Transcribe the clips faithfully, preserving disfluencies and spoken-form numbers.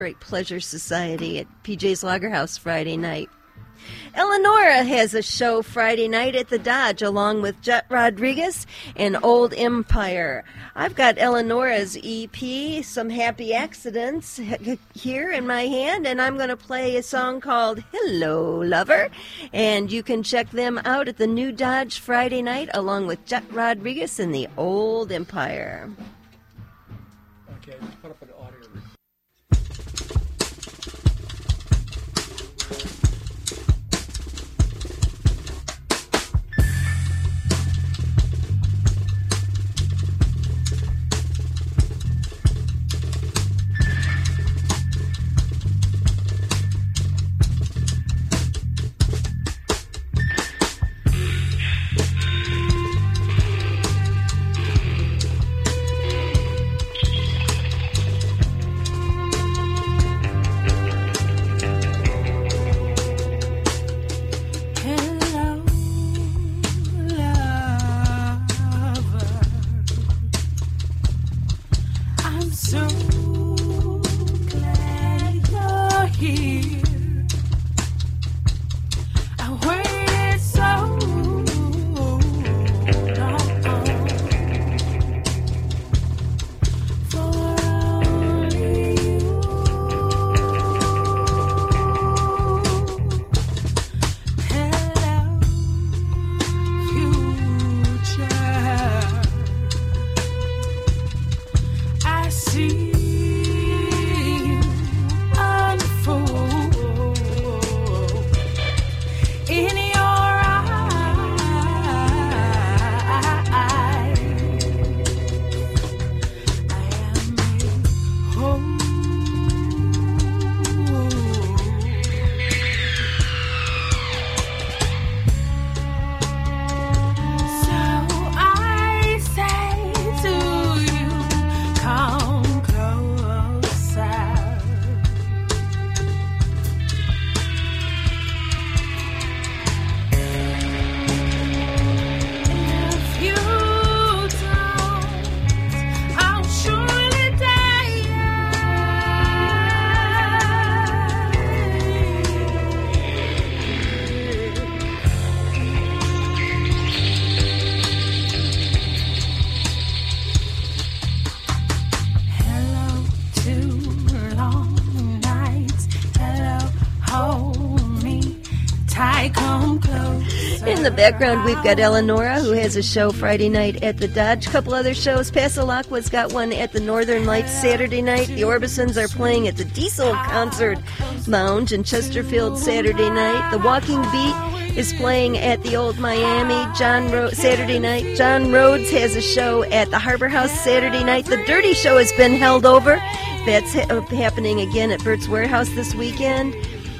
Great Pleasure Society at P J's Lager House Friday night. Eleonora has a show Friday night at the Dodge along with Jet Rodriguez and Old Empire. I've got Eleonora's E P, Some Happy Accidents, here in my hand, and I'm going to play a song called Hello, Lover. And you can check them out at the New Dodge Friday night along with Jet Rodriguez and the Old Empire. Okay, let's put up an audio recording. In the background, we've got Eleonora, who has a show Friday night at the Dodge. A couple other shows. Pasalacqua's got one at the Northern Lights Saturday night. The Orbisons are playing at the Diesel Concert Lounge in Chesterfield Saturday night. The Walking Beat is playing at the Old Miami John Ro- Saturday night. John Rhodes has a show at the Harbor House Saturday night. The Dirty Show has been held over. That's ha- happening again at Bert's Warehouse this weekend.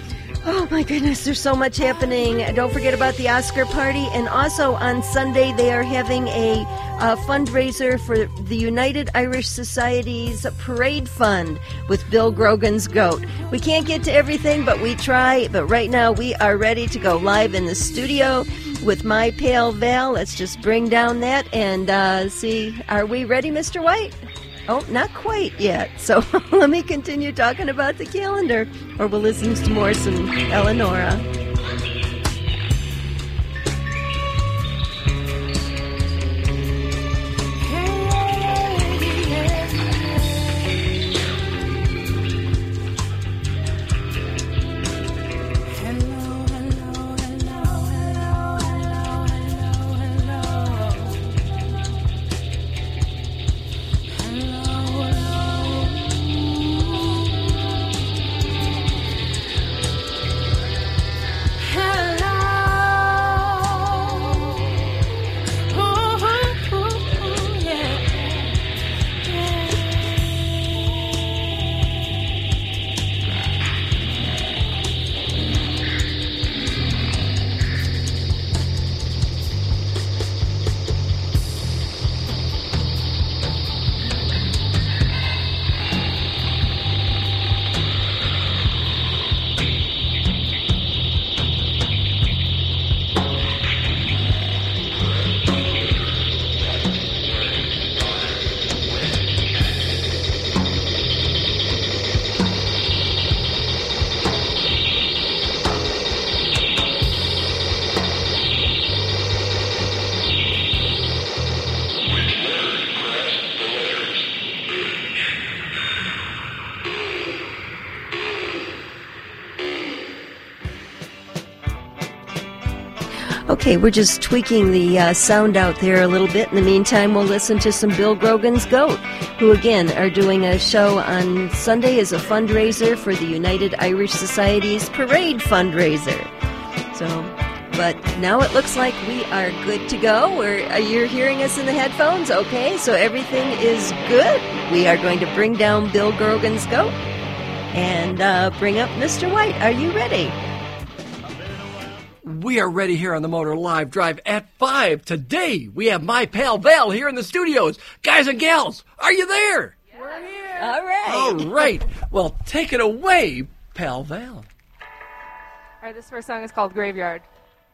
Oh my goodness, there's so much happening. Don't forget about the Oscar party. And also on Sunday, they are having a, a fundraiser for the United Irish Society's Parade Fund with Bill Grogan's Goat. We can't get to everything, but we try. But right now, we are ready to go live in the studio with my pal Val. Let's just bring down that and uh, see. Are we ready, Mister White? Oh, not quite yet. So let me continue talking about the calendar, or we'll listen to more some Eleonora. Okay, we're just tweaking the uh, sound out there a little bit. In the meantime, we'll listen to some Bill Grogan's Goat, who again are doing a show on Sunday as a fundraiser for the United Irish Society's parade fundraiser. So, but now it looks like we are good to go. We're, uh, you're hearing us in the headphones? Okay, so everything is good. We are going to bring down Bill Grogan's Goat and uh, bring up Mister White. Are you ready? We are ready here on the Motor Live Drive at five. Today, we have my pal Val here in the studios. Guys and gals, are you there? Yeah. We're here. All right. All right. Well, take it away, pal Val. All right, this first song is called Graveyard.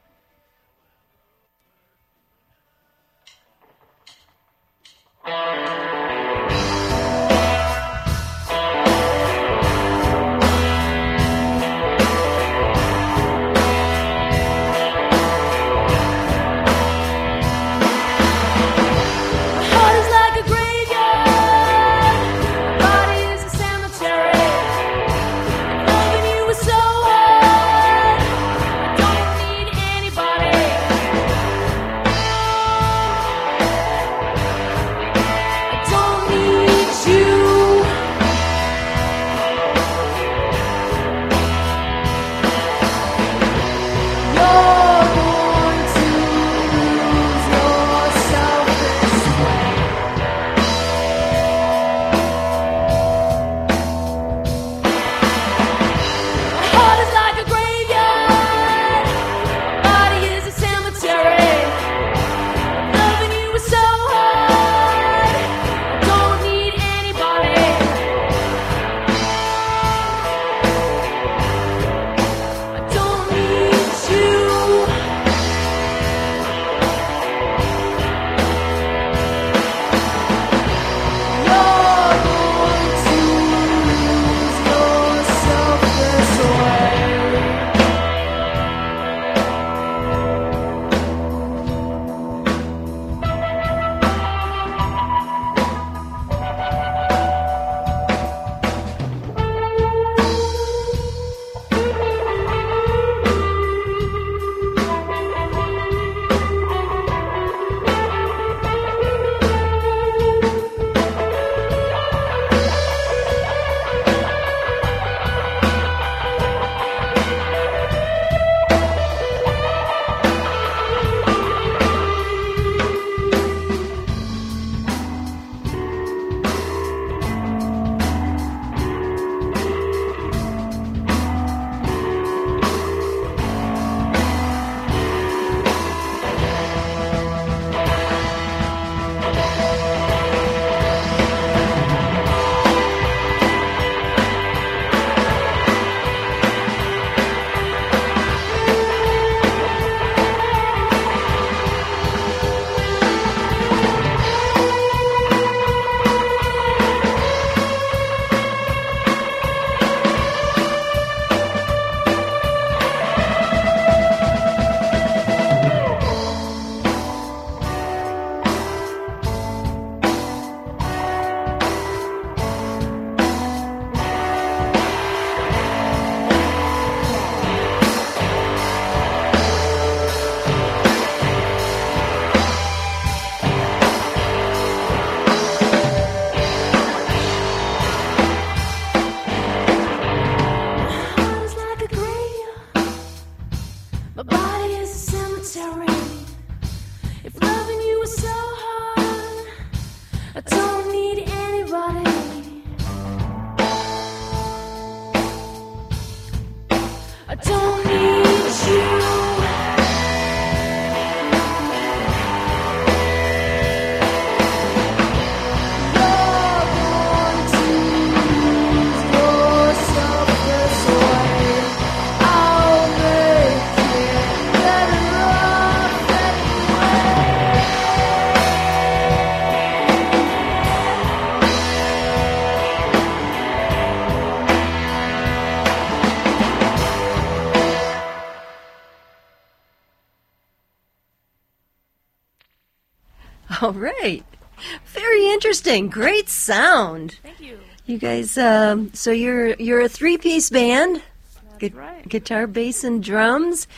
All right. Very interesting. Great sound. Thank you. You guys, um, so you're you're a three-piece band. That's Gu- right. Guitar, bass, and drums. Yep.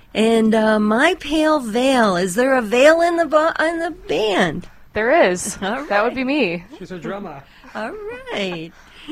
And uh, My Pale Val. Is there a Val in the bo- in the band? There is. All right. That would be me. She's a drummer. All right.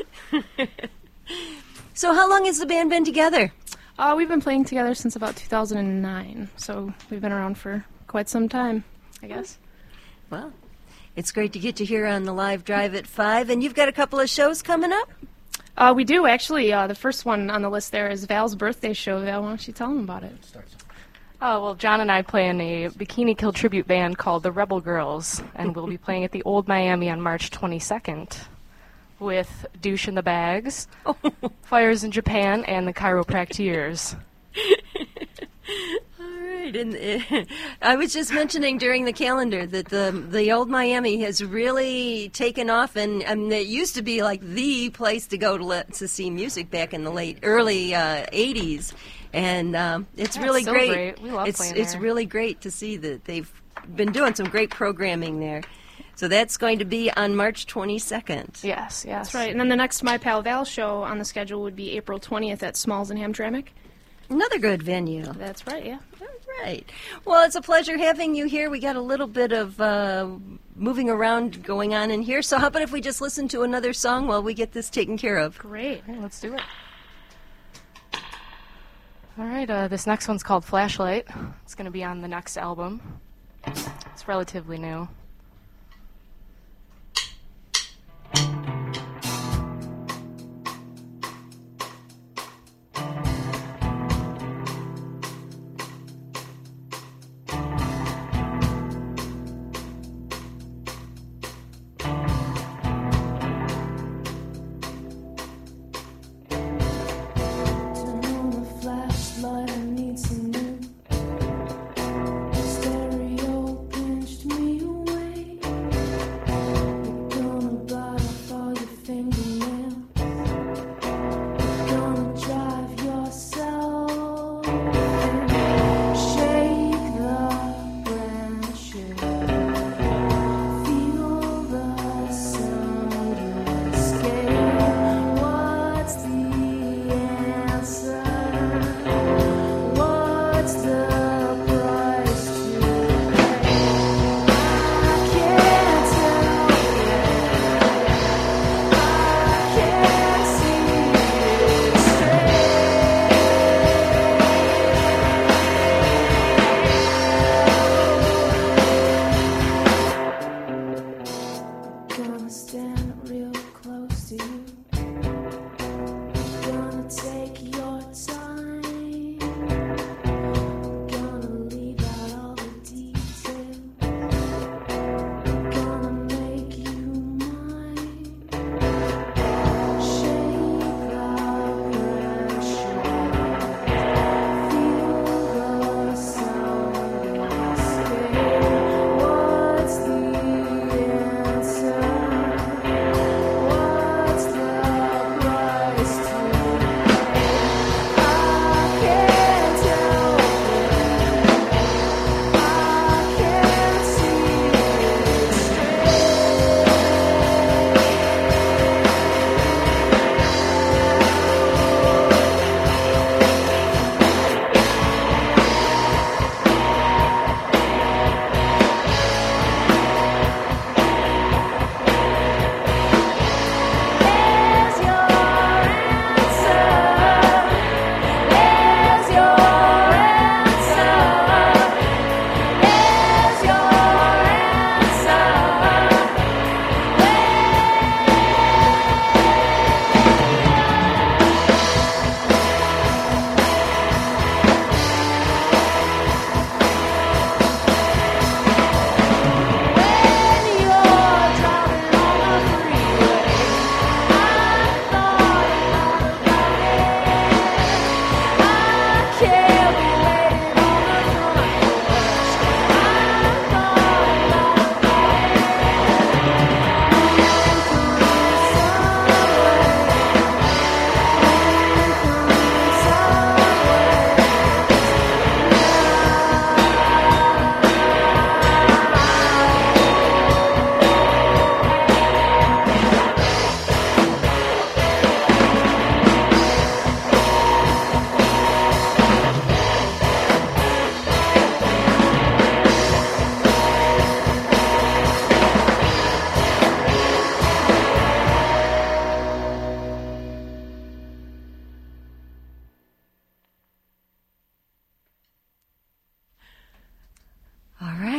So how long has the band been together? Uh, we've been playing together since about two thousand nine, so we've been around for quite some time, I guess. Well, it's great to get you here on the Live Drive at five, and you've got a couple of shows coming up? Uh, we do, actually. Uh, the first one on the list there is Val's birthday show. Val, why don't you tell them about it? Oh, well, John and I play in a Bikini Kill tribute band called the Rebel Girls, and we'll be playing at the Old Miami on March twenty-second with Douche in the Bags, Fires in Japan, and the Chiropractors. All right. And uh, I was just mentioning during the calendar that the the Old Miami has really taken off, and, and it used to be like the place to go to let, to see music back in the late early uh, eighties, and um, it's Yeah, really it's so great. great. We love it's playing it's there. really great to see that they've been doing some great programming there. So that's going to be on March twenty-second. Yes, yes. That's right. And then the next My Pal Val show on the schedule would be April twentieth at Smalls in Hamtramck. Another good venue. That's right, yeah. All right. Well, it's a pleasure having you here. We got a little bit of uh, moving around going on in here. So how about if we just listen to another song while we get this taken care of? Great. Yeah, let's do it. All right, uh, this next one's called Flashlight. It's going to be on the next album. It's relatively new. Stereo pinched me away.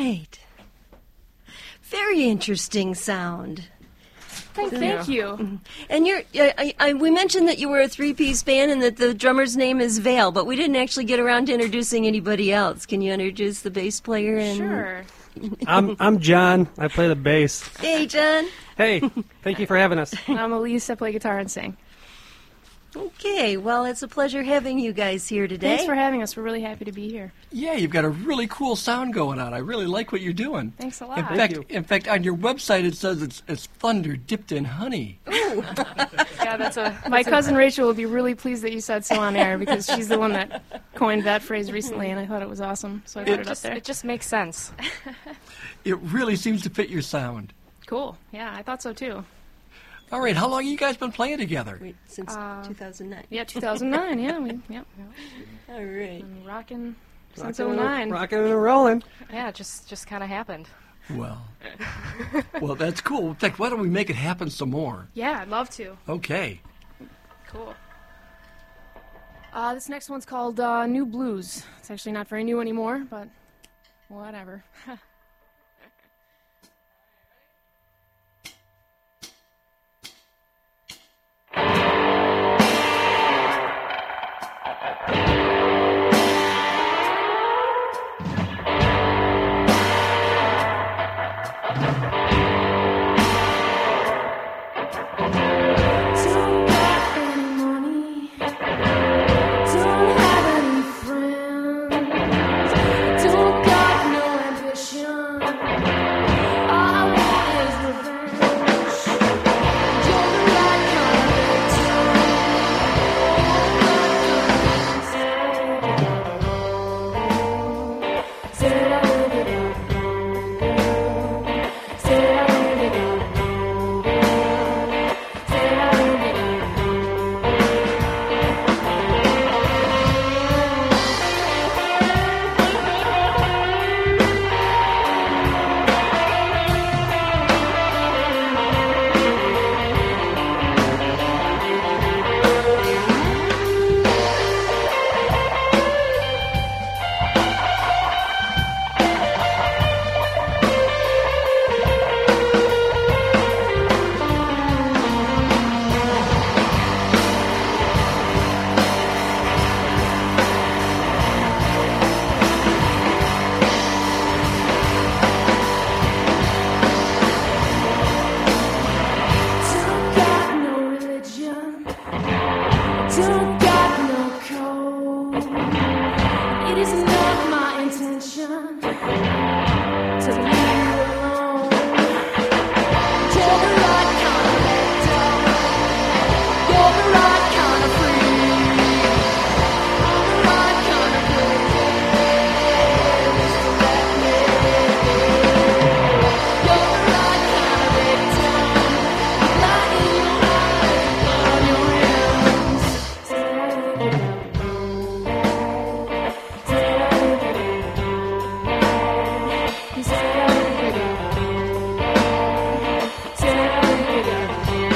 right. Very interesting sound. Thank, thank you. And you're, I, I, we mentioned that you were a three-piece band and that the drummer's name is Val, but we didn't actually get around to introducing anybody else. Can you introduce the bass player? And... Sure. I'm I'm John. I play the bass. Hey, John. Hey, thank you for having us. I'm Elise. I play guitar and sing. Okay, well, it's a pleasure having you guys here today. Thanks for having us. We're really happy to be here. Yeah, you've got a really cool sound going on. I really like what you're doing. Thanks a lot. In Thank fact, you. in fact, on your website it says it's, it's thunder dipped in honey. Yeah, that's a My cousin Rachel will be really pleased that you said so on air because she's the one that coined that phrase recently, and I thought it was awesome, so I put it it up just, there. it just makes sense. It really seems to fit your sound. Cool. Yeah, I thought so too. All right, how long have you guys been playing together? Wait, since Uh, two thousand nine. Yeah, two thousand nine. Yeah, we, yeah, All right. been rocking since Rocking oh nine. Rocking and rolling. Yeah, it just just kind of happened. Well, well, that's cool. In fact, why don't we make it happen some more? Yeah, I'd love to. Okay. Cool. Uh, this next one's called uh, New Blues. It's actually not very new anymore, but whatever. Don't got any money, don't have any friends, don't got no ambition. All I want is revenge. You're the right kind of victim. Say I live it up. Say I live it up. Don't got no religion, don't got no code. It is not my intention to leave you alone. You're the right kind of victim. You're the right kind of free. I'm the right kind of crazy. Just to let me be. You're the right kind of victim. Light in your eyes, on your hands. Say I live it up. Say I live it up. You say I live it up. Say I live it up.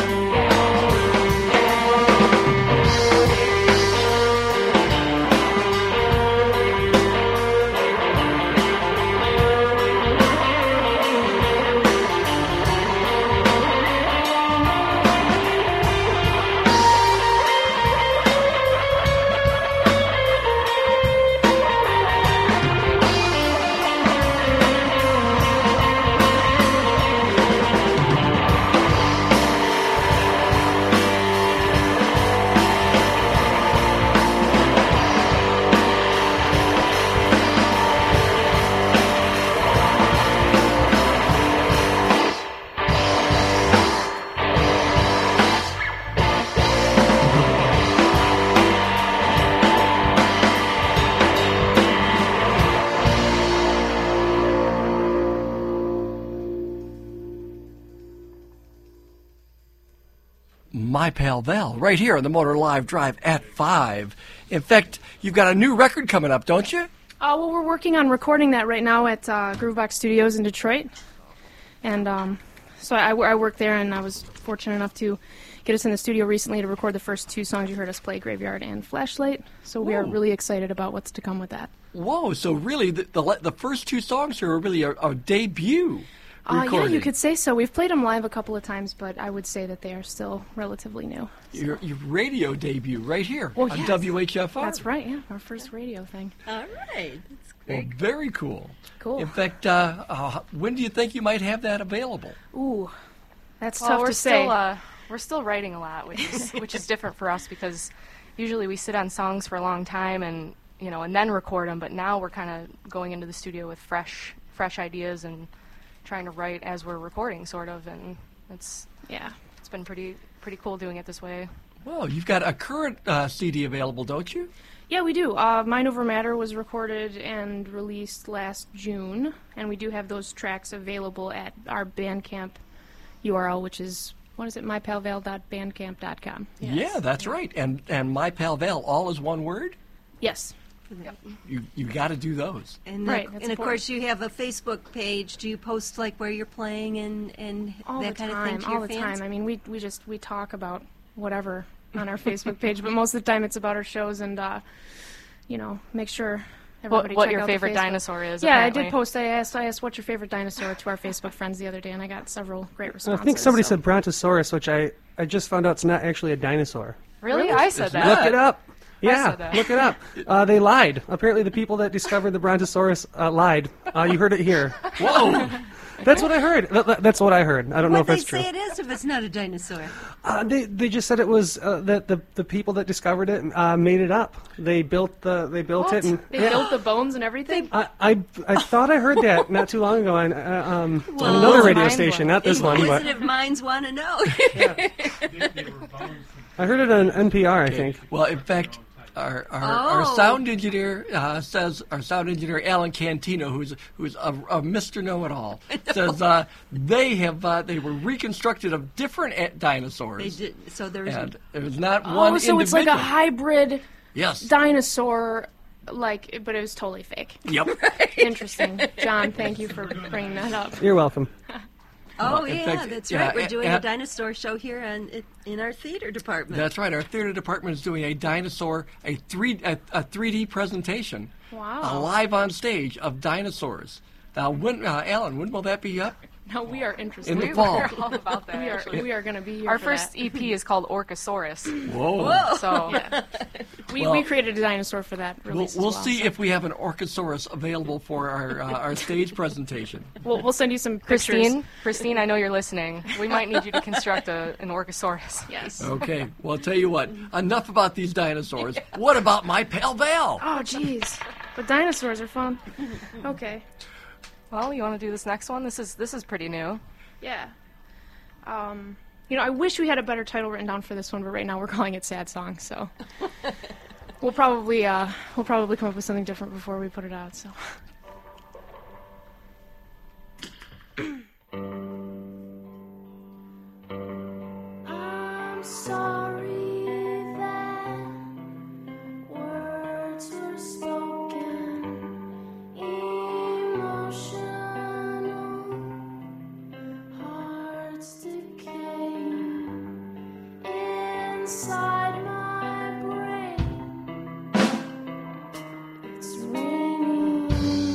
My Pal Val, right here on the Motor Live Drive at five. In fact, you've got a new record coming up, don't you? Uh, well, we're working on recording that right now at uh, Groovebox Studios in Detroit. And um, so I, I work there, and I was fortunate enough to get us in the studio recently to record the first two songs you heard us play, Graveyard and Flashlight. So we are Whoa. really excited about what's to come with that. Whoa! So really, the the, le- the first two songs here are really a, a debut. Uh, yeah, recording. you could say so. We've played them live a couple of times, but I would say that they are still relatively new. Your, your radio debut right here Well, on yes. W H F R. That's right, yeah, our first radio thing. All right. That's Well, great. very cool. Cool. In fact, uh, uh, when do you think you might have that available? Ooh, that's Well, tough we're to still say. uh, we're still writing a lot, which is which is different for us because usually we sit on songs for a long time and you know and then record them. But now we're kind of going into the studio with fresh fresh ideas and trying to write as we're recording, sort of. And it's yeah. it's been pretty pretty cool doing it this way. Well, you've got a current uh, C D available, don't you? Yeah, we do. Uh, Mind Over Matter was recorded and released last June, and we do have those tracks available at our Bandcamp U R L, which is, what is it, my pal val dot bandcamp dot com. Yeah, that's right. And and My Pal Val, all is one word. Yes. You you got to do those. And, Right, the- that's and of important. course, you have a Facebook page. Do you post like where you're playing and, and All that the kind time, of thing to all your the fans? time. I mean, we we just we talk about whatever on our Facebook page, but most of the time it's about our shows and uh, you know, make sure What, everybody what check your out the favorite Facebook. dinosaur is? Yeah, I apparently. did post. I asked. I asked what's your favorite dinosaur to our Facebook friends the other day, and I got several great I responses. think somebody so. said Brontosaurus, which I, I just found out it's not actually a dinosaur. Really? I said It's that. not. Look it up. Yeah, said that. look it up. Uh, they lied. Apparently, the people that discovered the Brontosaurus uh, lied. Uh, you heard it here. Whoa! That's what I heard. Th- th- That's what I heard. I don't know What if they that's true. say it is if it's not a dinosaur. Uh, they they just said it was uh, that the the people that discovered it uh, made it up. They built the they built What? it and They built the bones and everything. I, I I thought I heard that not too long ago on uh, um, Well, on another it's radio mind station, blowing. not this one, but Inquisitive minds want to know. I heard it on N P R. I think. Well, in fact, our our, our Oh. sound engineer uh, says our sound engineer Alan Cantino, who's who's a, a Mister Know-It-All, says uh, they have uh, they were reconstructed of different a- dinosaurs, They did, so there's and it was not Oh, one so it's like a individual. hybrid Yes. dinosaur, like, but it was totally fake. Yep. Interesting, John. Thank you for bringing that up. You're welcome. Oh, in yeah, fact, that's yeah, right. We're a- doing a- a dinosaur show here on, in our theater department. That's right. Our theater department is doing a dinosaur, a three a, a three D presentation, Wow. uh, live on stage of dinosaurs. Now, when uh, Alan, when will that be up? No, we are interested. In the We fall. were all about that. We are actually. we are going to be here. Our for first that. E P is called Orcasaurus. Whoa. So We, Well, we created a dinosaur for that We'll, release. as we'll well, see so. if we have an Orcasaurus available for our uh, our stage presentation. we'll, we'll send you some pictures. Christine, Christine, I know you're listening. We might need you to construct a, an Orcasaurus. Yes. Okay, well, I'll tell you what. Enough about these dinosaurs. What about My Pal Val? Oh, jeez. But dinosaurs are fun. Okay. Well, you want to do this next one? This is this is pretty new. Yeah. Um, you know, I wish we had a better title written down for this one, but right now we're calling it Sad Song, so we'll probably uh, we'll probably come up with something different before we put it out. So. I'm sorry that words were spoken, emotional hearts decaying inside my brain. It's raining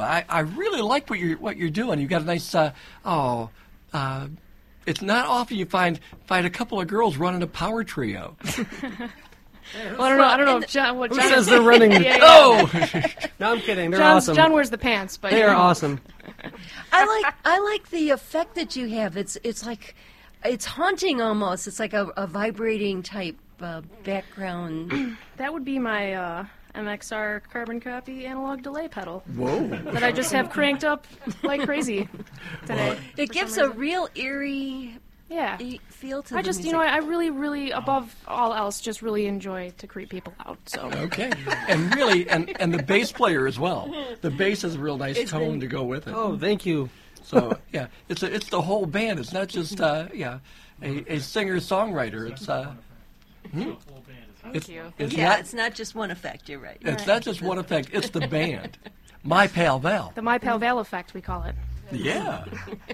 I, I really like what you're what you're doing. You've got a nice uh, oh. Uh, it's not often you find find a couple of girls running a power trio. Well, I don't know. I don't know if John. What Who John says they're running? Yeah, yeah. Oh, No, I'm kidding. They're John's, awesome. John wears the pants, but They are awesome. I like I like the effect that you have. It's it's like it's haunting almost. It's like a, a vibrating type uh, background. That would be my uh, M X R carbon copy analog delay pedal whoa! that I just have cranked up like crazy today. It for gives some a reason. real eerie Yeah. e- feel to I the just, you music. know, I I really, really, above all else, just really enjoy to creep people out. So Okay, and really, and, and the bass player as well. The bass has a real nice tone to go with it. Oh, thank you. So yeah, it's a, it's the whole band. It's not just uh, yeah, a, a singer songwriter. It's uh, Thank it's, you. it's yeah, not it's not just one effect. You're right. it's not just one effect. It's the band. My Pal Val. the My Pal Val effect, we call it. Yeah.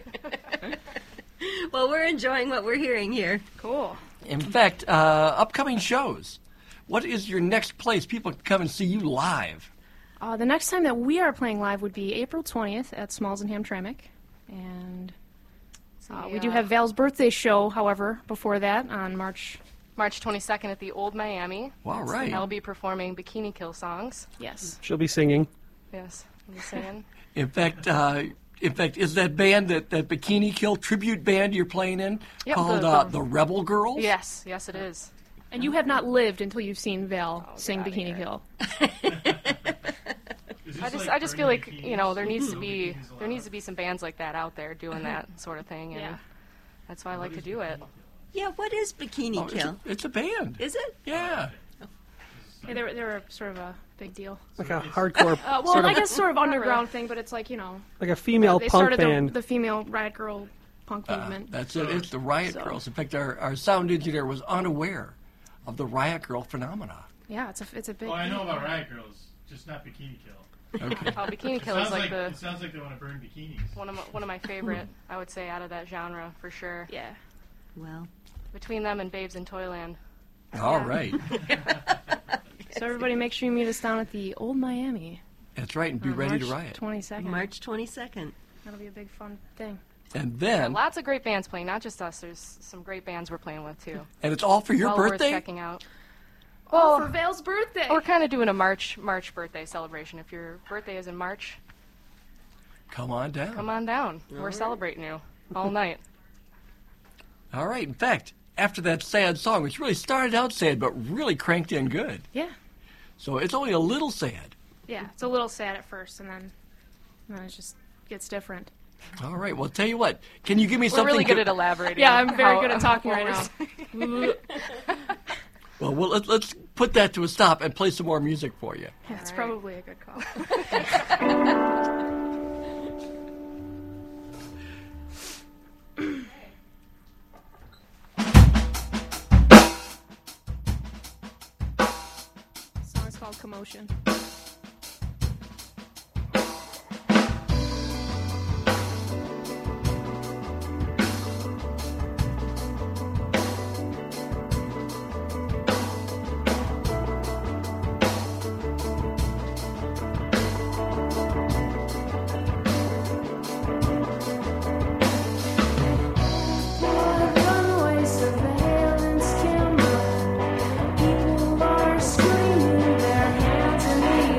Well, we're enjoying what we're hearing here. Cool. In fact, uh, upcoming shows. What is your next place people can come and see you live? Uh, the next time that we are playing live would be April twentieth at Smalls and Hamtramck. And uh, we do have Val's birthday show, however, before that on March. March twenty-second at the Old Miami. All right. I'll be performing Bikini Kill songs. Yes. She'll be singing. Yes, I'll be singing. In fact, uh, in fact, is that band that, that Bikini Kill tribute band you're playing in Yep, called the- uh, the- the Rebel Girls? Yes, yes, it is. And you have not lived until you've seen Val Oh, sing get outta Bikini here. Kill. I just, I just feel like you know there needs to be there needs to be some bands like that out there doing that sort of thing, and Yeah. that's why I like to do it. Yeah, what is Bikini Oh, it's, Kill? a, it's a band. Is it? Yeah. Yeah, they're, they're sort of a big deal. Like a hardcore, Uh, well, sort I of, guess sort of underground thing, but it's like, you know, like a female they punk started the, band. the female riot girl punk Uh, movement. that's it. It's the Riot So- Girls. In fact, our, our sound engineer was unaware of the Riot Girl phenomena. Yeah, it's a it's a big. Oh, I know about Riot Girls, just not Bikini Kill. Okay. Oh, Bikini It Kill is sounds like like, the it sounds like they want to burn bikinis. one of my, one of my favorite, I would say, out of that genre for sure. Yeah. Well, Between them and Babes in Toyland. All right. So everybody, make sure you meet us down at the Old Miami. That's right, and be on ready March to riot. twenty-second. March twenty-second. That'll be a big fun thing. And then, Lots of great bands playing, not just us. There's some great bands we're playing with too. and it's all for your Well worth birthday? checking out. Oh, for Val's birthday. We're kind of doing a March March birthday celebration. If your birthday is in March, Come on down. come on down. We're celebrating you all night. All right. In fact, after that sad song, which really started out sad, but really cranked in good. Yeah. So it's only a little sad. Yeah. It's a little sad at first, and then, and then it just gets different. All right. Well, tell you what. Can you give me We're something? really good to- at elaborating. Yeah, I'm very how- good at talking what right we're now. Well, well let, let's put that to a stop and play some more music for you. Yeah, it's All right. probably a good call. The song is called Commotion. Runway surveillance camera. People are screaming their hands in the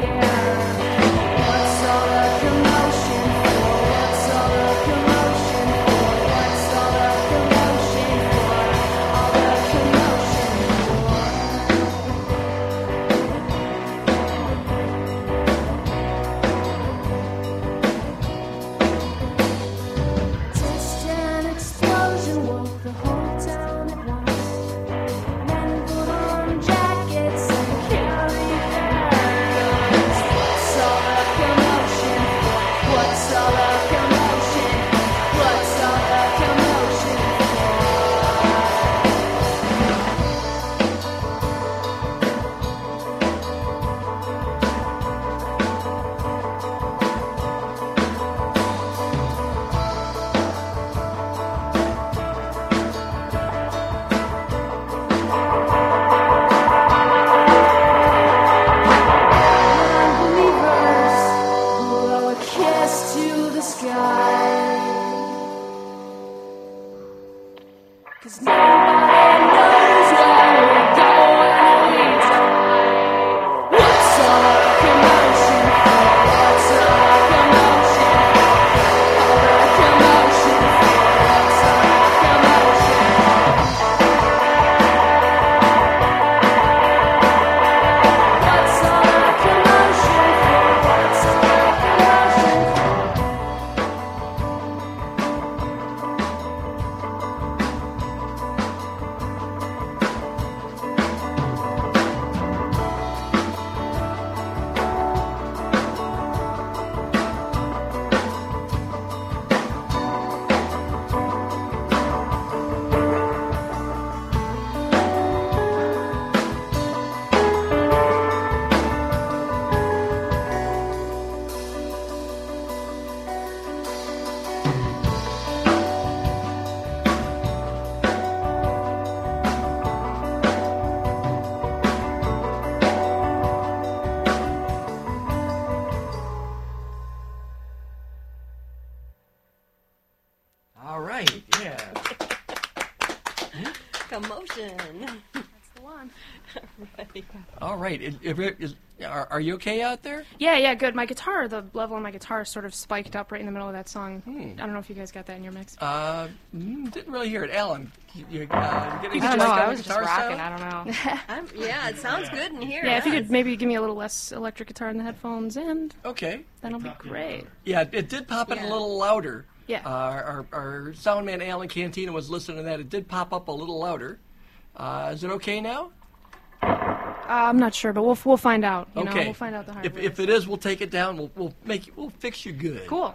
All right. Is, if it is, are, are you okay out there? Yeah, yeah, good. My guitar, the level on my guitar sort of spiked up right in the middle of that song. Hmm. I don't know if you guys got that in your mix. Uh, mm, didn't really hear it. Alan, you, you, uh, you getting I don't a know. spike I on was the just guitar rocking. sound? I don't know. I'm, yeah, it sounds good in here. Yeah, if you huh? could maybe give me a little less electric guitar in the headphones, and Okay. that'll be great. Yeah, it did pop in Yeah. a little louder. Yeah. Uh, our, our sound man, Alan Cantina, was listening to that. It did pop up a little louder. Uh, is it okay now? Uh, I'm not sure, but we'll we'll find out. You know, Okay. we'll find out the hard If, way. if it is, we'll take it down. We'll we'll make you, we'll fix you good. Cool.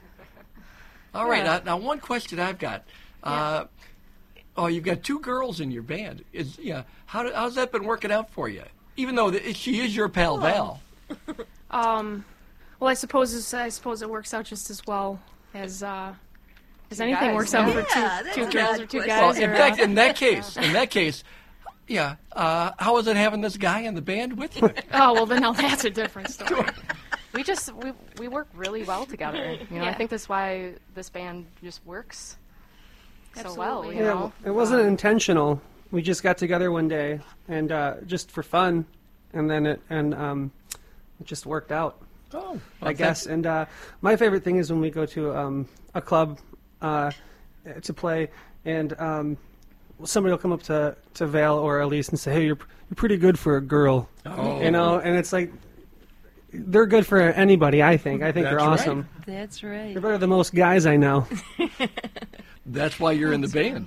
All right. Yeah. Now, now one question I've got. Uh, oh, you've got two girls in your band. Is yeah. How do, how's that been working out for you? Even though the, she is your pal Val. Um, well, I suppose it's- I suppose it works out just as well as uh, as anything guys, works yeah. out for Yeah, two that's two an girls odd or two question. Well, guys. in or, fact, uh, in that case, in that case, yeah. Uh, how is it having this guy in the band with you? oh well, then now that's a different story. We just we we work really well together. You know, I Yeah. think that's why this band just works so well. Absolutely. You Yeah, know, it wasn't Um, intentional. We just got together one day and uh, just for fun, and then it and um, it just worked out. Oh, I guess. And uh, my favorite thing is when we go to um, a club uh, to play, and um, somebody will come up to, to Val or Elise and say, "Hey, you're you're pretty good for a girl," Oh. you know. And it's like they're good for anybody. I think. I think they're That's right. awesome. That's right. They're better than most guys I know. That's why you're in the band.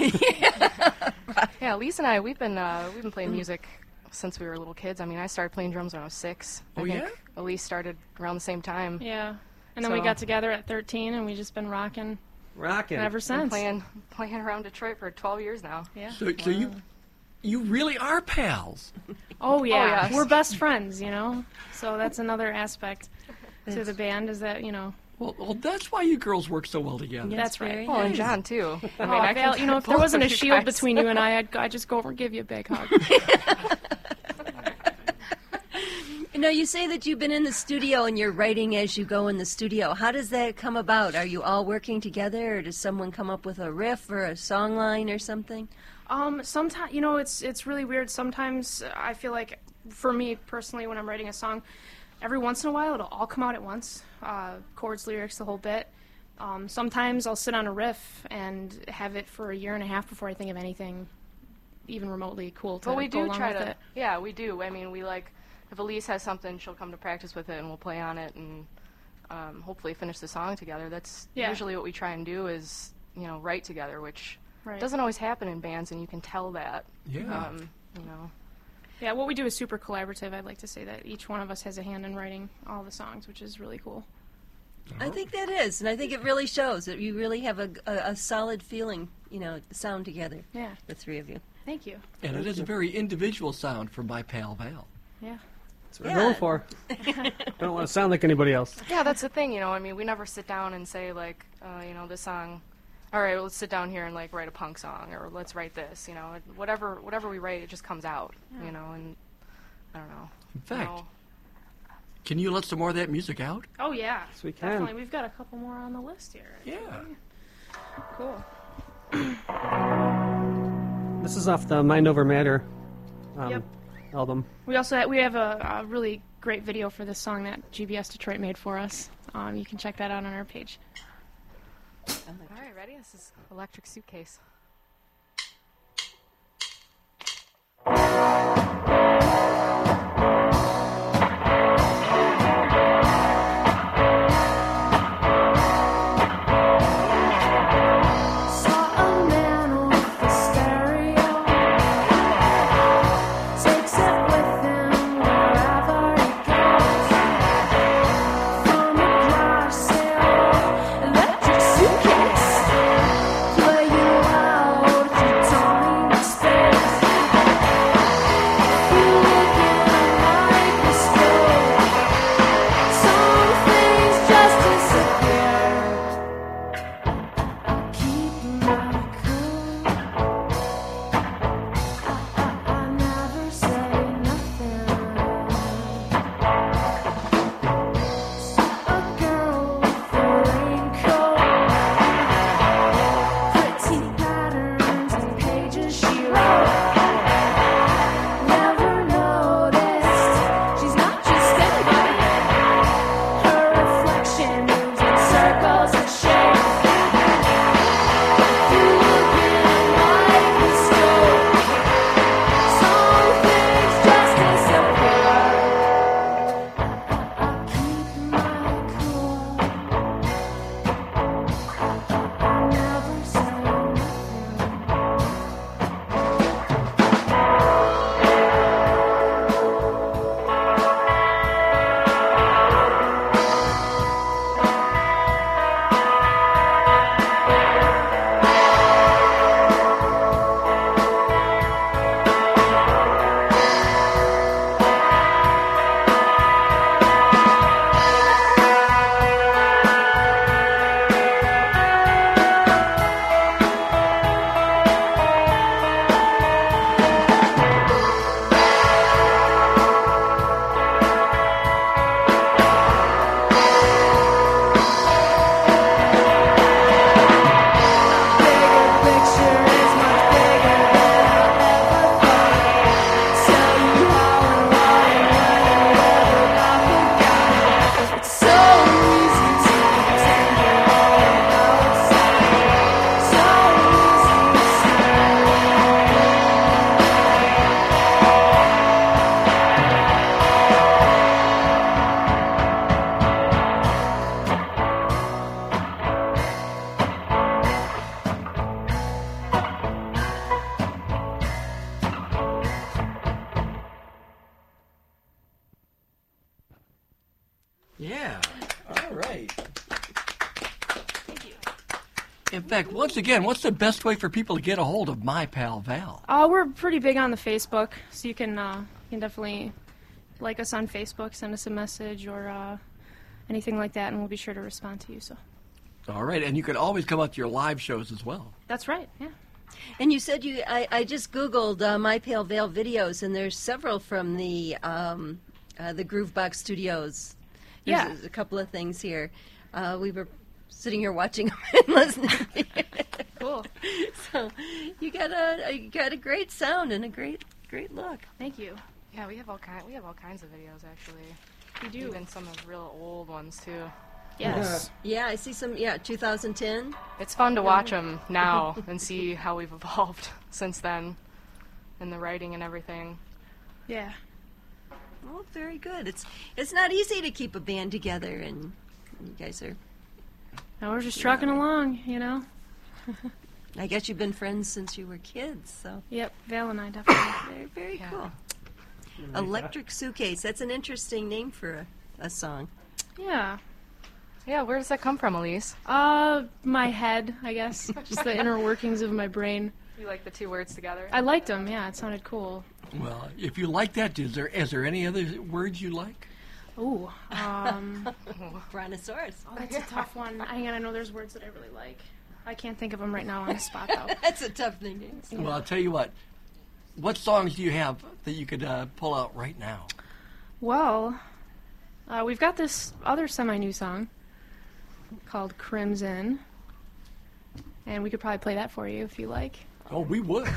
Yeah, Lisa and I, we've been uh, we've been playing music since we were little kids. I mean, I started playing drums when I was six. I Oh, think yeah? Elise started around the same time. Yeah, and then we So- got together at thirteen, and we just been rocking Rockin'. ever Been since. playing playing around Detroit for twelve years now. Yeah. So, so you you really are pals. Oh yeah, yes. we're best friends, you know. So that's another aspect to the band is that you know. Well, well, that's why you girls work so well together. That's right. very Oh, and nice. John too. I Oh, mean, I Val, can you know, if there both wasn't a of you shield guys. between you and I, I'd, I'd just go over and give you a big hug. You know, you say that you've been in the studio and you're writing as you go in the studio. How does that come about? Are you all working together, or does someone come up with a riff or a song line or something? Um, sometimes, you know, it's it's really weird. Sometimes I feel like, for me personally, when I'm writing a song, every once in a while it'll all come out at once, uh, chords, lyrics, the whole bit. Um, sometimes I'll sit on a riff and have it for a year and a half before I think of anything even remotely cool to But we go do along try with to. it. Yeah, we do. I mean, we like if Elise has something, she'll come to practice with it, and we'll play on it, and um, hopefully finish the song together. That's Yeah. usually what we try and do is you know write together, which Right. doesn't always happen in bands, and you can tell that. Yeah. Um, you know. Yeah, what we do is super collaborative. I'd like to say that each one of us has a hand in writing all the songs, which is really cool. I think that is, and I think it really shows that you really have a, a, a solid feeling, you know, sound together, Yeah, the three of you. thank you. And it is a very individual sound for my pal Val. Yeah. That's what Yeah. we're going for. I don't want to sound like anybody else. Yeah, that's the thing, you know. I mean, we never sit down and say like, uh, you know, this song. All right, well, let's sit down here and like write a punk song, or let's write this. You know, It- whatever whatever we write, it just comes out. You know, and I don't know. In you fact, know. can you let some more of that music out? Oh yeah, Yes, we can. definitely. We've got a couple more on the list here. Yeah. Cool. This is off the Mind Over Matter um, Yep. album. We also ha- we have a, a really great video for this song that G B S Detroit made for us. Um, you can check that out on our page. All right, ready? This is Electric Suitcase. Saw a man with a stereo, takes it with him wherever he goes. From a garage sale, electric suitcase, play you loud, you don't need space. Yeah. All right. Thank you. In fact, once again, what's the best way for people to get a hold of My Pal Val? Uh, we're pretty big on the Facebook, so you can uh, you can definitely like us on Facebook, send us a message or uh, anything like that, and we'll be sure to respond to you. So All right, and you can always come out to your live shows as well. that's right. Yeah. And you said you, I, I just Googled uh, My Pale Veil videos, and there's several from the um, uh, the Groovebox Studios. There's Yeah. a, a couple of things here. Uh, we were sitting here watching them and listening. Cool. So you got a you got a great sound and a great great look. Thank you. Yeah, we have all kind we have all kinds of videos actually. You do. Even some of real old ones too. Yes. Yeah, I see some. Yeah, two thousand ten. It's fun to watch them now and see how we've evolved since then, in the writing and everything. Yeah. Oh, very good. It's it's not easy to keep a band together, and you guys are. Now we're just trucking along, you know. I guess you've been friends since you were kids, so Yep. Val and I definitely. very very Yeah. cool. Electric Suitcase. That's an interesting name for a, a song. Yeah. Yeah, where does that come from, Elise? Uh, my head, I guess. Just the inner workings of my brain. You like the two words together? I liked them. Yeah, it sounded cool. Well, if you like that, is there is there any other words you like? Ooh. Um, Brontosaurus. oh, that's a tough one. Hang on, I know there's words that I really like. I can't think of them right now on the spot, though. That's a tough thing to say. Well, I'll tell you what. What songs do you have that you could uh, pull out right now? Well, uh, we've got this other semi-new song called Crimson, and we could probably play that for you if you like. Oh, we would.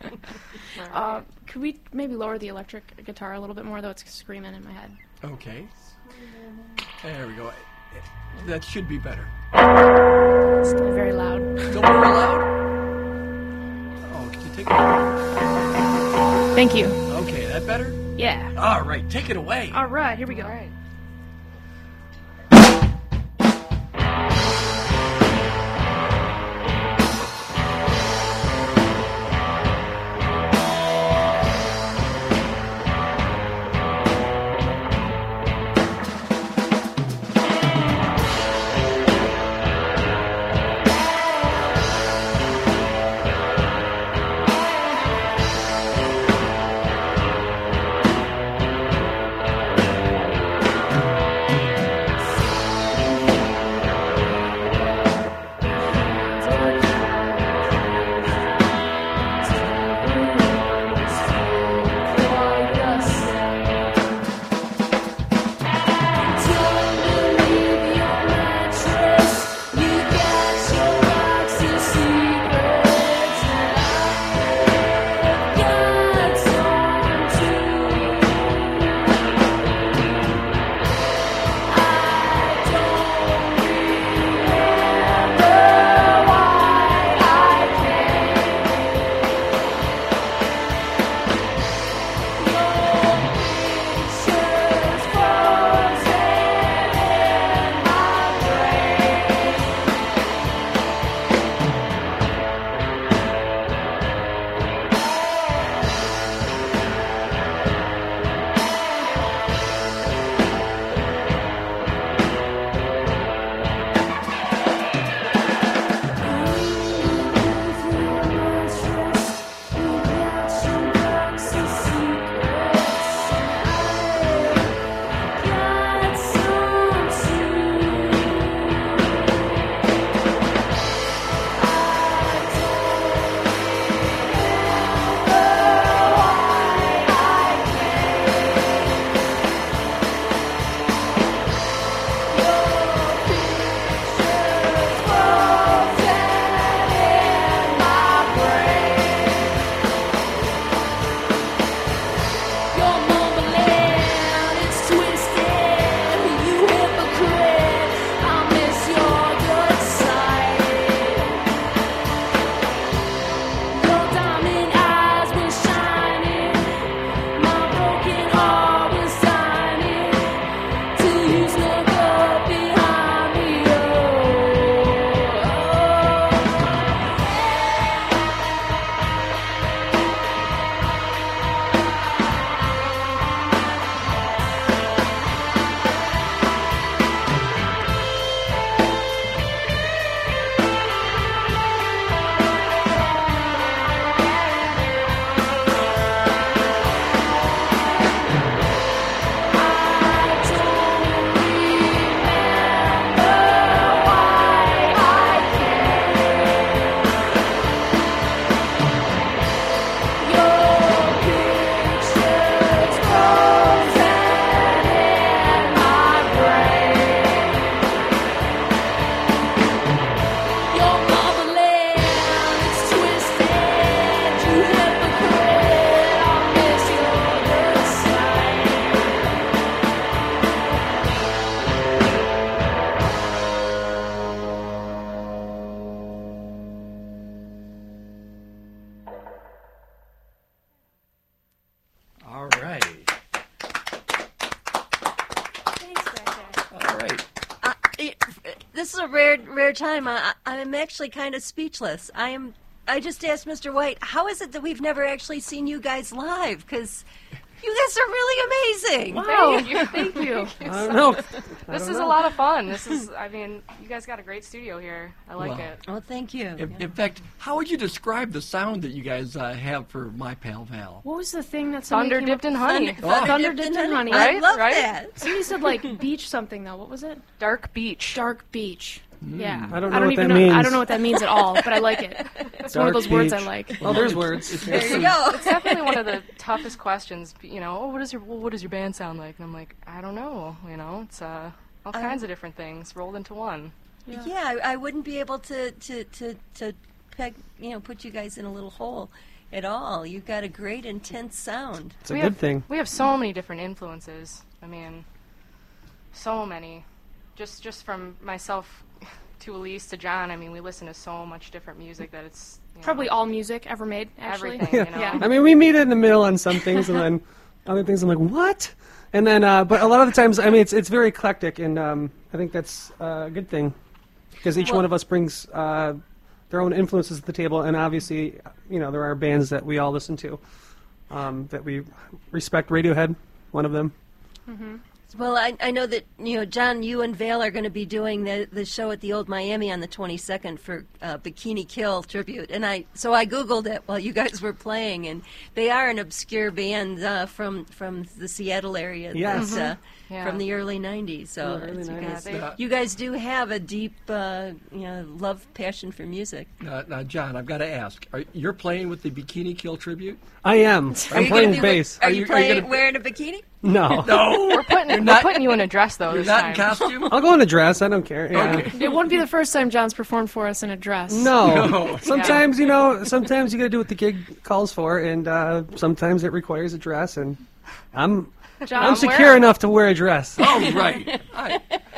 Uh, could we maybe lower the electric guitar a little bit more, though? It's screaming in my head. Okay. There we go. That should be better. It's still very loud. Still very loud? Oh, can you take it away? Thank you. Okay, that better? Yeah. All right, take it away. All right, here we go. All right. Crimson this is a rare, rare time. I, I'm actually kind of speechless. I am. I just asked Mister White, how is it that we've never actually seen you guys live? Because you guys are really amazing. Wow, thank you. I don't know. I This don't is know. a lot of fun. This is, I mean, you guys got a great studio here. I like Wow. it. Well, thank you. In, in fact, how would you describe the sound that you guys uh, have for My Pal Val? What was the thing that somebody Thunder came dipped up- in honey. Thunder, Thunder dipped in honey. I Right? love Right? that. Somebody said like beach something though. What was it? Dark Beach. Dark beach. Yeah. I don't know what even that know. I means. don't know what that means at all, but I like it. It's one of Dark those words I beach. like. Oh, there's words. There you go. It's definitely one of the toughest questions. You know, oh, what is your well, what does your band sound like? And I'm like, I don't know. You know, it's uh, all kinds of different things rolled into one. Yeah, I, I wouldn't be able to to to to peg, you know, put you guys in a little hole at all. You've got a great intense sound. It's a we good have, thing. We have so many different influences. I mean, so many. Just just from myself to Elise to John. I mean, we listen to so much different music that it's you know, Probably all music ever made, actually. everything. You know? Yeah. I mean, we meet in the middle on some things, and then other things I'm like, what? And then, uh, but a lot of the times, I mean, it's it's very eclectic, and um, I think that's uh, a good thing because each Well- one of us brings uh, their own influences to the table, and obviously, you know, there are bands that we all listen to um, that we respect. Radiohead, one of them. Well, I, I know that, you know, John, you and Vale are going to be doing the, the show at the Old Miami on the twenty-second for uh, Bikini Kill tribute. And I so I Googled it while you guys were playing, and they are an obscure band uh, from from the Seattle area. Yes. that, uh, Yeah. From the early nineties. So The early it's- you, nineties. guys, Yeah, they- you guys do have a deep, uh, you know, love, passion for music. Uh, now, John, I've got to ask: are, you're playing with the Bikini Kill tribute? I am. Are I'm you playing gonna be we- bass. Are, Are you, you- are you playing gonna- wearing a bikini? No. No, We're putting we're not- putting you in a dress though. you're this not time. in costume. I'll go in a dress. I don't care. Yeah. Okay. It wouldn't be the first time John's performed for us in a dress. No. No. Sometimes, you know, sometimes you got to do what the gig calls for, and uh, sometimes it requires a dress, and I'm John, I'm I'm secure wearing- enough to wear a dress. Oh, right. I,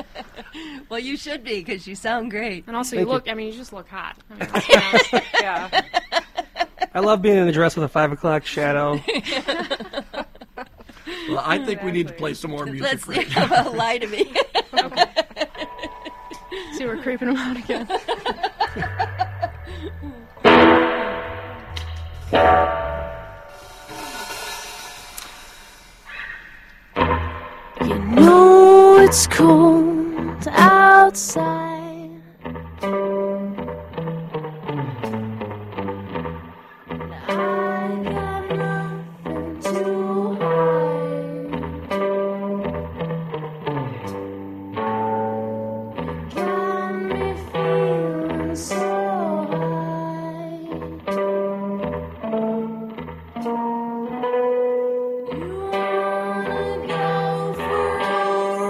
Well, you should be, because you sound great. And also, Thank you you. look, I mean, you just look hot. I mean, let's be honest. Yeah. I love being in a dress with a five o'clock shadow. well, I think we need to Exactly. play some more music. Let's right now. lie to me. See, we're creeping him out again. You know it's cold outside. And I got nothing to hide. You got me feeling so high. You wanna go for a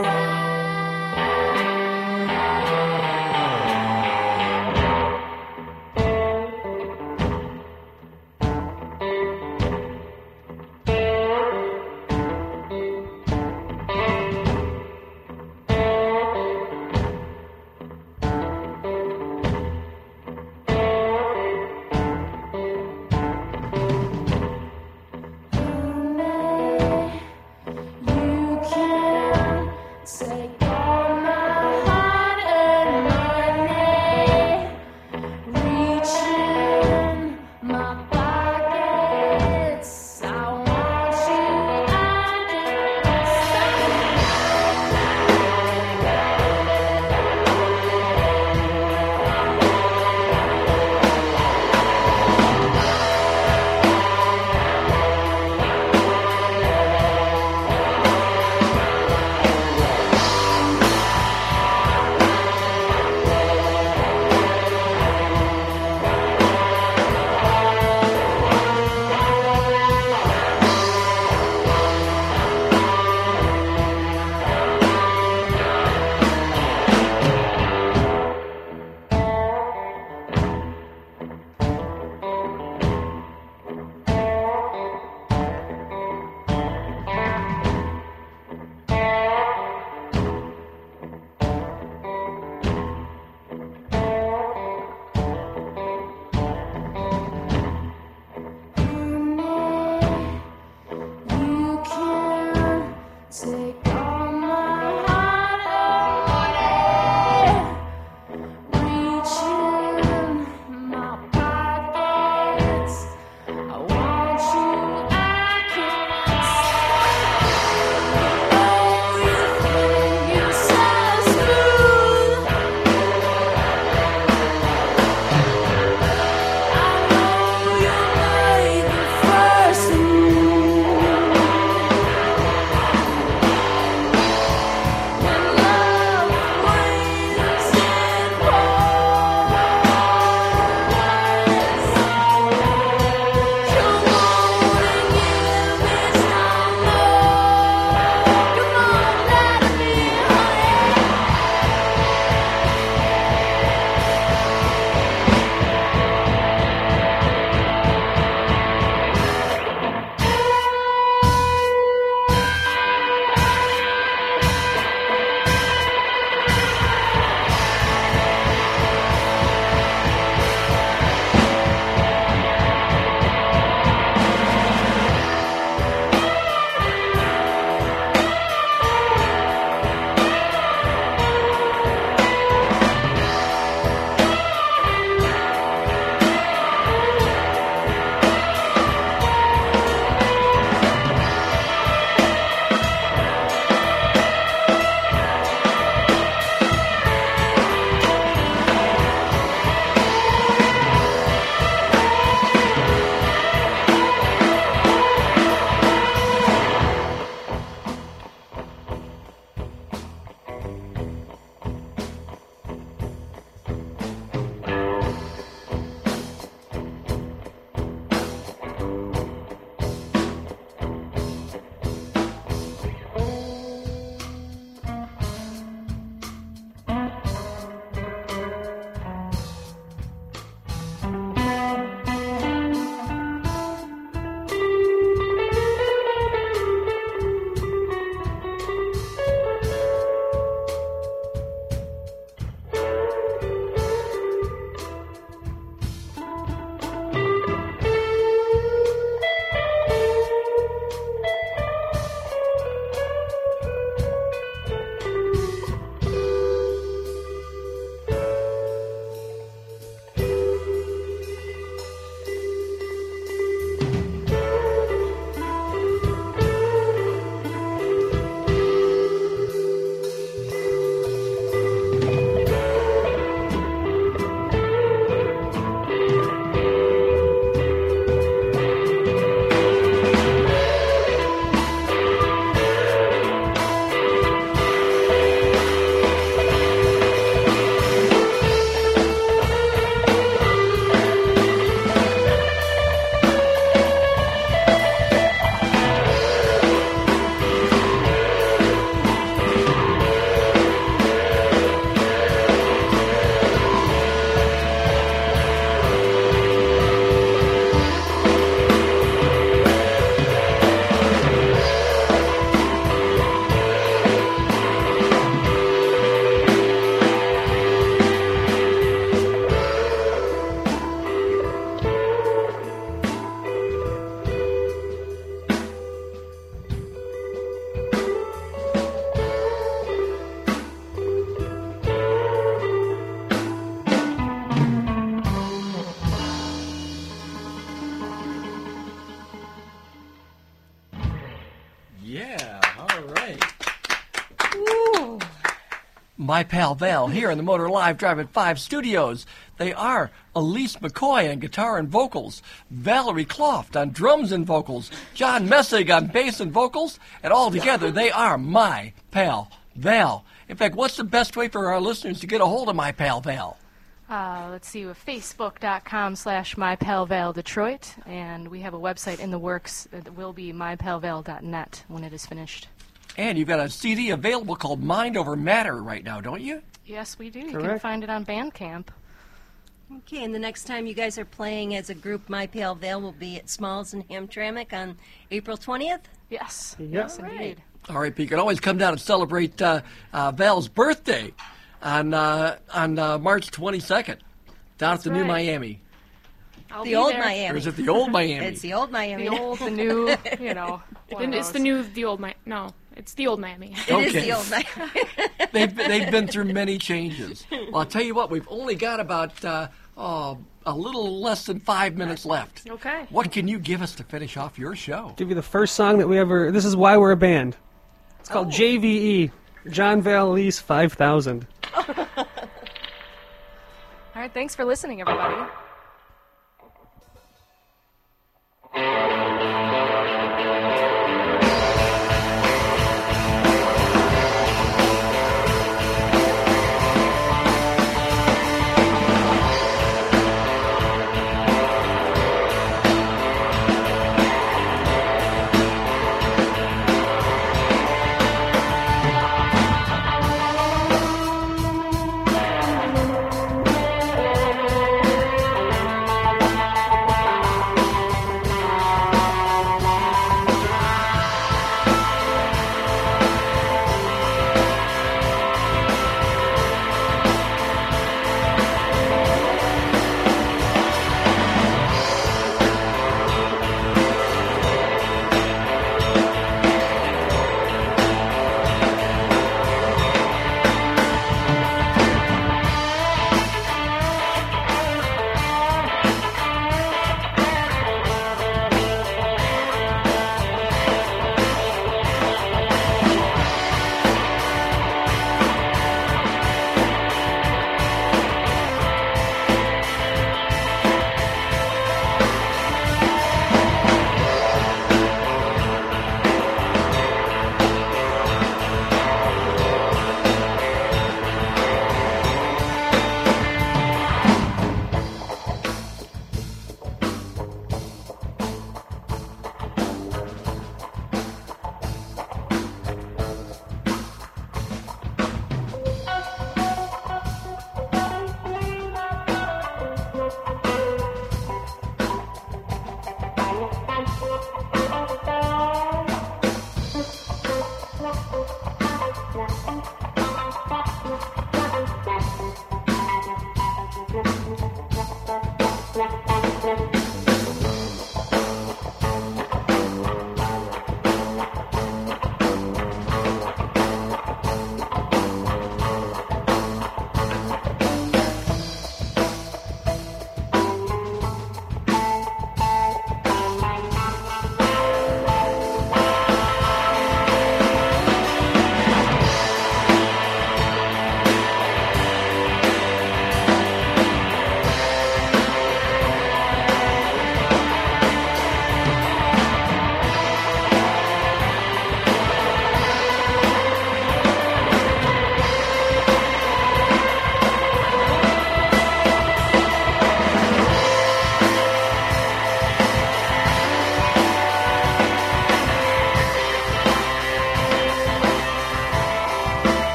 ride. You can take all my heart and money, reach in my pockets. I want you, I My Pal Val here in the Motor Live Drive at five studios. They are Elise McCoy on guitar and vocals, Valerie Cloft on drums and vocals, John Messig on bass and vocals, and all together they are My Pal Val. In fact, what's the best way for our listeners to get a hold of My Pal Val? Uh, let's see, with facebook.com slash MyPalValDetroit, and we have a website in the works that will be my pal val dot net when it is finished. And you've got a C D available called Mind Over Matter right now, don't you? Yes, we do. You Correct. can find it on Bandcamp. Okay, and the next time you guys are playing as a group, My Pal Val will be at Smalls and Hamtramck on April twentieth? Yes. Yep. Yes, All right. indeed. All right, you can always come down and celebrate uh, uh, Val's birthday on uh, on uh, March twenty-second down That's at the New right. Miami. I'll The be old there. Or Miami. is it the old Miami? It's the old Miami. The old, the new, you know. one And of it's the those. new, the old, Mi- no, it's the old Miami. It is Okay. the old Miami. they've, they've been through many changes. Well, I'll tell you what, we've only got about uh, oh, a little less than five minutes left. Okay. What can you give us to finish off your show? Give you the first song that we ever. This is why we're a band. It's called Oh. J V E. John Val Elise five thousand. All right, thanks for listening, everybody.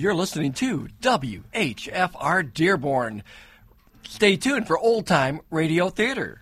You're listening to W H F R Dearborn. Stay tuned for Old Time Radio Theater.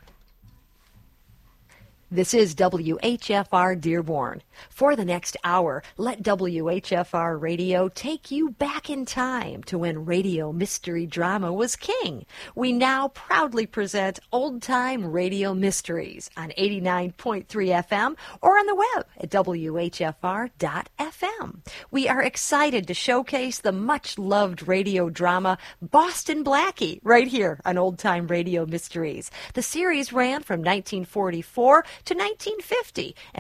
This is W H F R Dearborn. For the next hour, let W H F R Radio take you back in time to when radio mystery drama was king. We now proudly present Old Time Radio Mysteries on eighty-nine point three F M or on the web at W H F R dot F M. We are excited to showcase the much-loved radio drama Boston Blackie right here on Old Time Radio Mysteries. The series ran from nineteen forty-four to nineteen fifty, and